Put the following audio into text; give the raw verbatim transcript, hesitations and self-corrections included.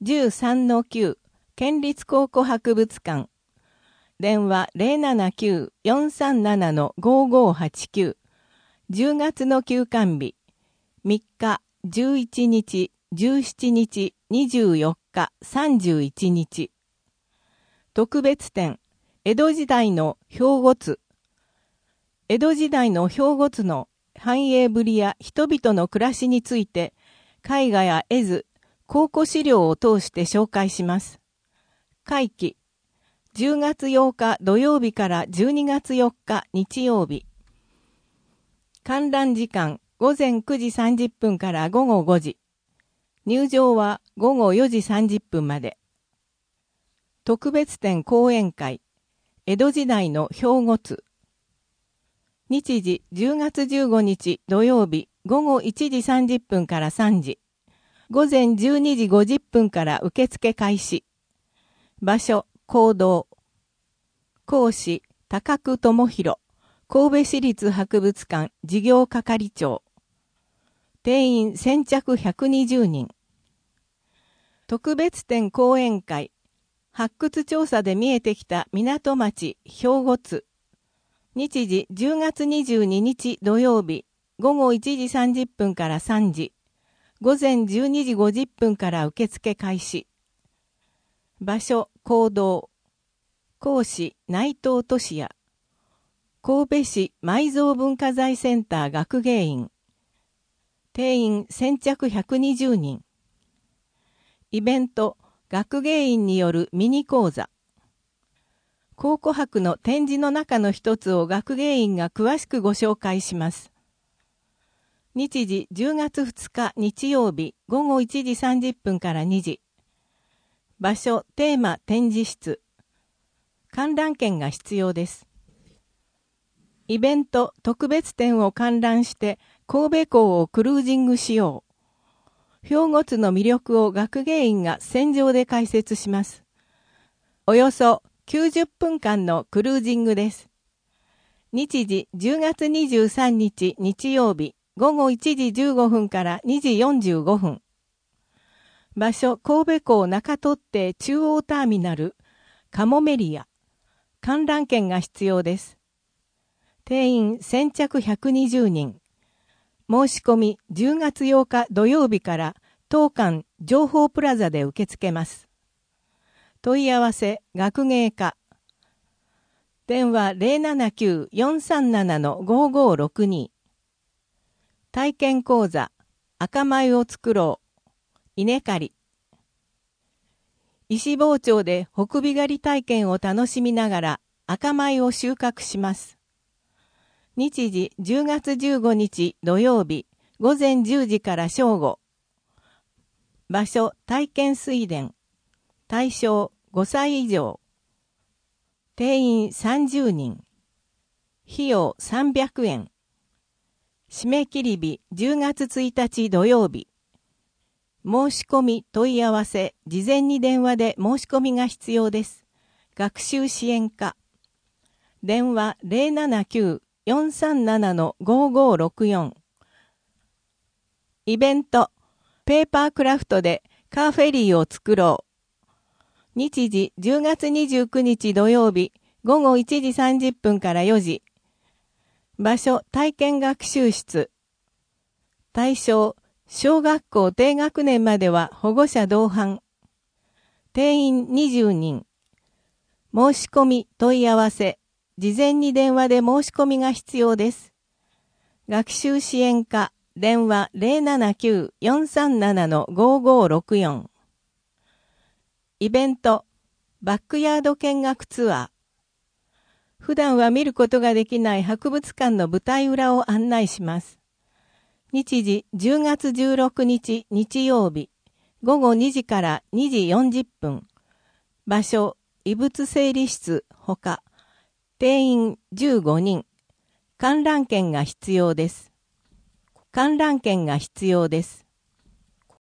じゅうさんのきゅう 県立考古博物館。電話 ゼロななきゅう よんさんなな ごごはちきゅう。じゅうがつの休館日。みっか、じゅういちにち、じゅうしちにち、にじゅうよっか、さんじゅういちにち。特別展、江戸時代の兵庫図。江戸時代の兵庫図の繁栄ぶりや人々の暮らしについて、絵画や絵図、考古資料を通して紹介します。会期、じゅうがつようか土曜日からじゅうにがつよっか日曜日。観覧時間、ごぜんくじさんじゅっぷんからごごごじ。入場はごごよじさんじゅっぷんまで。特別展講演会、江戸時代の兵庫図。日時じゅうがつじゅうごにち土曜日ごごいちじさんじゅっぷんからさんじ。午前じゅうにじごじゅっぷんから受付開始。場所、講堂。講師、高久智弘。神戸市立博物館事業係長。定員先着ひゃくにじゅうにん。特別展講演会。発掘調査で見えてきた港町兵庫図。日時じゅうがつにじゅうににち土曜日ごごいちじさんじゅっぷんからさんじ。午前じゅうにじごじゅっぷんから受付開始。場所、講堂。講師、内藤俊也。神戸市埋蔵文化財センター学芸員。定員先着ひゃくにじゅうにん。イベント、学芸員によるミニ講座。考古博の展示の中の一つを学芸員が詳しくご紹介します。日時じゅうがつふつか日曜日ごごいちじさんじゅっぷんからにじ。場所、テーマ展示室。観覧券が必要です。イベント、特別展を観覧して神戸港をクルージングしよう。兵庫図の魅力を学芸員が船上で解説します。およそきゅうじゅっぷんかんのクルージングです。日時じゅうがつにじゅうさんにち日曜日ごごいちじじゅうごふんからにじよんじゅうごふん。場所、神戸港中取手中央ターミナル、カモメリア。観覧券が必要です。定員先着ひゃくにじゅうにん。申し込みじゅうがつようか土曜日から当館情報プラザで受け付けます。問い合わせ学芸課。電話 ゼロななきゅう よんさんなな ごごろくに。体験講座赤米を作ろう。稲刈り。石包丁で北美狩り体験を楽しみながら赤米を収穫します。日時じゅうがつじゅうごにち土曜日ごぜんじゅうじから正午。場所、体験水田。対象ごさい以上。定員さんじゅうにん。費用さんびゃくえん。締め切り日じゅうがつついたち土曜日。申し込み問い合わせ、事前に電話で申し込みが必要です。学習支援課。電話 ゼロななきゅう よんさんなな ごごろくよん。イベント、ペーパークラフトでカーフェリーを作ろう。日時じゅうがつにじゅうくにち土曜日ごごいちじさんじゅっぷんからよじ。場所、体験学習室。対象、小学校低学年までは保護者同伴。定員にじゅうにん。申し込み問い合わせ。事前に電話で申し込みが必要です。学習支援課、電話 ゼロななきゅう よんさんなな ごごろくよん。イベント、バックヤード見学ツアー。普段は見ることができない博物館の舞台裏を案内します。日時じゅうがつじゅうろくにち日曜日ごごにじからにじよんじゅっぷん。場所、遺物整理室ほか。定員じゅうごにん。観覧券が必要です。観覧券が必要です。